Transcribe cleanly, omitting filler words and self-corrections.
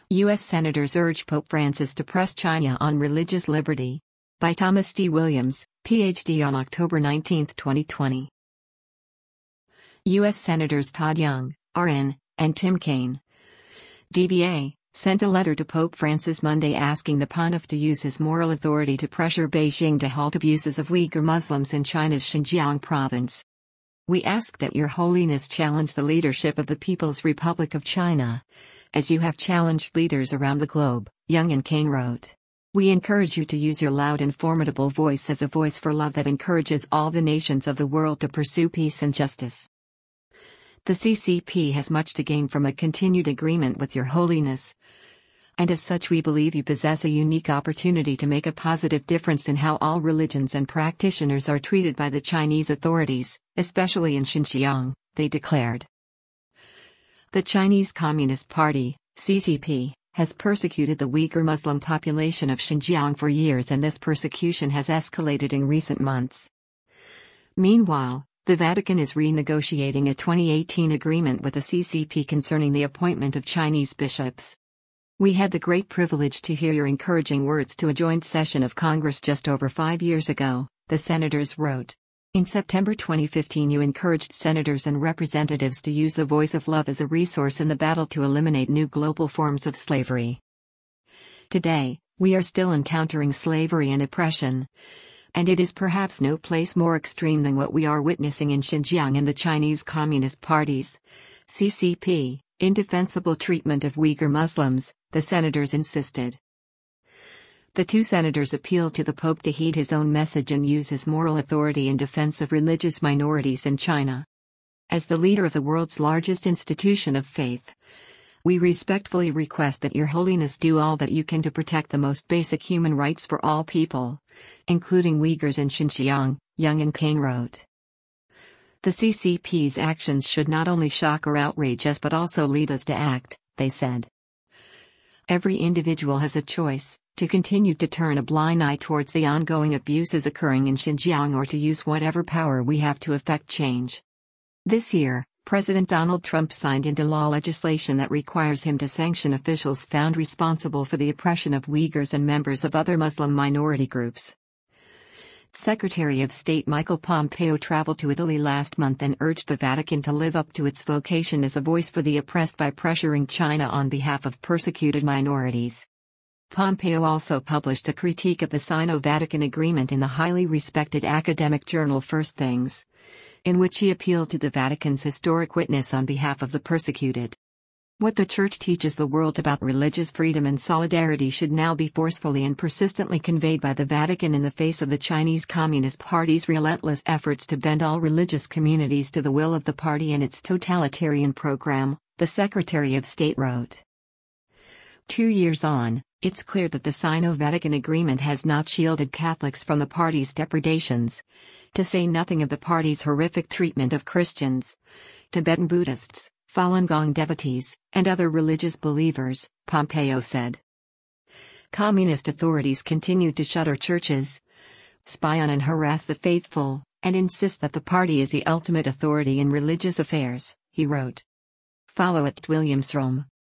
U.S. Senators urge Pope Francis to press China on religious liberty. By Thomas D. Williams, Ph.D. on October 19, 2020. U.S. Senators Todd Young, RN, and Tim Kaine, DBA, sent a letter to Pope Francis Monday asking the pontiff to use his moral authority to pressure Beijing to halt abuses of Uyghur Muslims in China's Xinjiang province. We ask that Your Holiness challenge the leadership of the People's Republic of China, as you have challenged leaders around the globe, Young and Kaine wrote. We encourage you to use your loud and formidable voice as a voice for love that encourages all the nations of the world to pursue peace and justice. The CCP has much to gain from a continued agreement with Your Holiness, and as such we believe you possess a unique opportunity to make a positive difference in how all religions and practitioners are treated by the Chinese authorities, especially in Xinjiang, they declared. The Chinese Communist Party, CCP, has persecuted the Uyghur Muslim population of Xinjiang for years, and this persecution has escalated in recent months. Meanwhile, the Vatican is renegotiating a 2018 agreement with the CCP concerning the appointment of Chinese bishops. We had the great privilege to hear your encouraging words to a joint session of Congress just over 5 years ago, the senators wrote. In September 2015 you encouraged senators and representatives to use the voice of love as a resource in the battle to eliminate new global forms of slavery. Today, we are still encountering slavery and oppression, and it is perhaps no place more extreme than what we are witnessing in Xinjiang and the Chinese Communist Party's CCP, indefensible treatment of Uyghur Muslims, the senators insisted. The two senators appealed to the Pope to heed his own message and use his moral authority in defense of religious minorities in China. As the leader of the world's largest institution of faith, we respectfully request that Your Holiness do all that you can to protect the most basic human rights for all people, including Uyghurs in Xinjiang, Young and Kaine wrote. The CCP's actions should not only shock or outrage us but also lead us to act, they said. Every individual has a choice, to continue to turn a blind eye towards the ongoing abuses occurring in Xinjiang or to use whatever power we have to effect change. This year, President Donald Trump signed into law legislation that requires him to sanction officials found responsible for the oppression of Uyghurs and members of other Muslim minority groups. Secretary of State Michael Pompeo traveled to Italy last month and urged the Vatican to live up to its vocation as a voice for the oppressed by pressuring China on behalf of persecuted minorities. Pompeo also published a critique of the Sino-Vatican agreement in the highly respected academic journal First Things, in which he appealed to the Vatican's historic witness on behalf of the persecuted. What the Church teaches the world about religious freedom and solidarity should now be forcefully and persistently conveyed by the Vatican in the face of the Chinese Communist Party's relentless efforts to bend all religious communities to the will of the party and its totalitarian program, the Secretary of State wrote. 2 years on, it's clear that the Sino-Vatican agreement has not shielded Catholics from the party's depredations, to say nothing of the party's horrific treatment of Christians, Tibetan Buddhists, Falun Gong devotees, and other religious believers, Pompeo said. Communist authorities continued to shutter churches, spy on and harass the faithful, and insist that the party is the ultimate authority in religious affairs, he wrote. Follow @WilliamsRome.